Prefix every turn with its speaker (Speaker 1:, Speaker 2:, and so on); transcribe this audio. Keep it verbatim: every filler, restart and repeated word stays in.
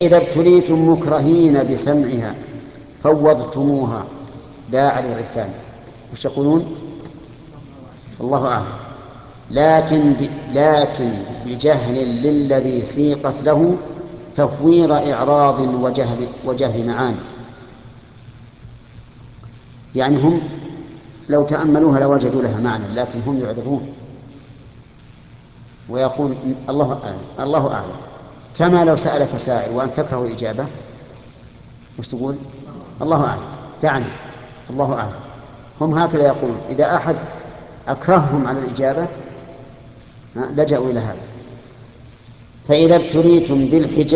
Speaker 1: إذا ابتليتم مكرهين بسمعها فوضتموها باع للرثان، وش يقولون؟ الله أعلم. لكن ب... لكن بجهل للذي سيقت له تفويض إعراض وجهل, وجهل معاني. يعني هم لو تأملوها لوجدوا لها معنى، لكن هم يعرضون ويقول الله أعلم الله أعلم. كما لو سألك سائل وأن تكره الإجابة، وش تقول؟ الله أعلم، دعني، الله أعلم. هم هكذا يقولون، إذا أحد أكرههم على الإجابة لجأوا إلى هذا. فإذا ابتليتم بالحجاب